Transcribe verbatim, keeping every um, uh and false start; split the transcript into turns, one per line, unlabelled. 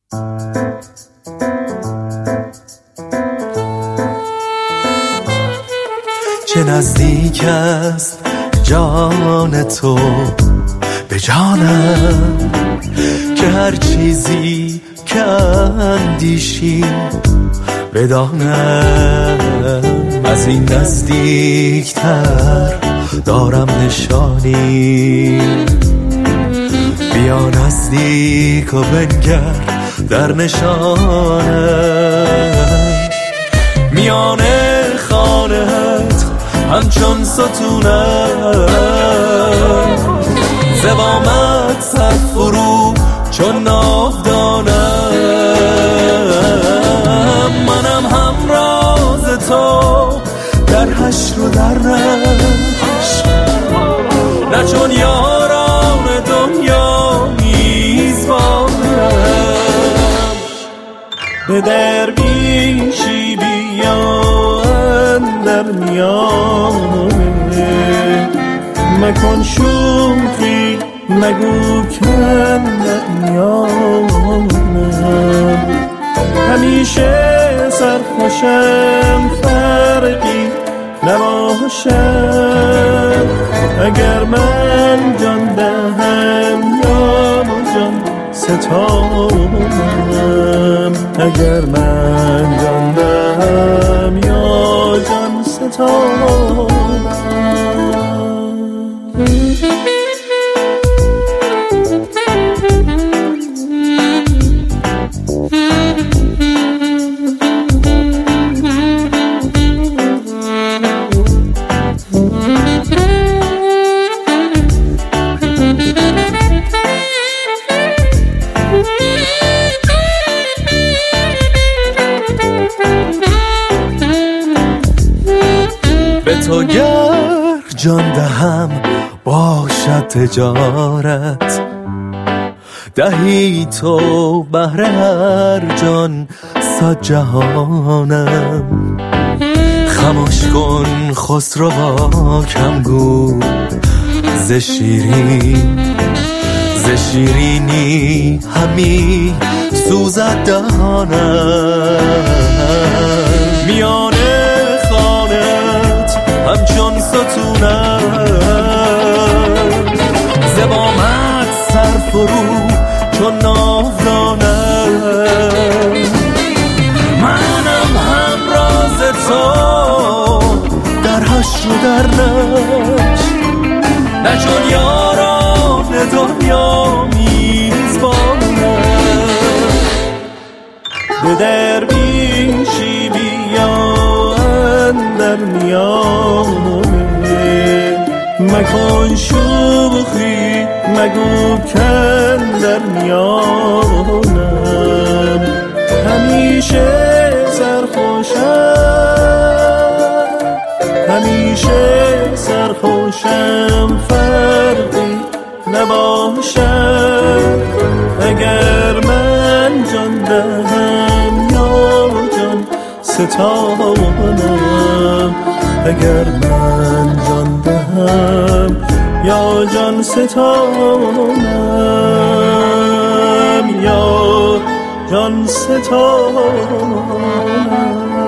چه نزدیک است جان تو به جانم، که هر چیزی که اندیشی بدانم. از این نزدیکتر دارم نشانی، بیا نزدیک و بنگر در نشانم. میان خانه‌ات همچون ستونم، زبامت سر فرو چون ناودانم. منم همراز تو در حشر و در نشر، نه چون یاران دنیا میزبانم. به درویشی بیا اندر میانه، مکن شوخی نگو کندر میانم. همیشه سرخوشم فرقی نباشم، اگر من جان دهم یا جان ستانم. اگر من جان دهم یا جان ستانم. به تو گر جان دهم باشد تجارت، دهی تو بهر هر جان صد جهانم. خموش کن خسروا کم گو ز شیرین، ز شیرینی همی سوزد دهانم. میان همچون ستونم، زبامت سر فرو چون ناودانم. منم همراز تو در حشر و در نشر، نه چون یاران دنیا میزبانم. به درویشی بیا در میانه، مکن شوخی مگو کندر میانم. همیشه سرخوشم، همیشه سرخوشم فرقی نباشد. اگر من جان دهم یا جان ستانم. اگر من جان دهم یا جان ستانم، یا جان ستانم.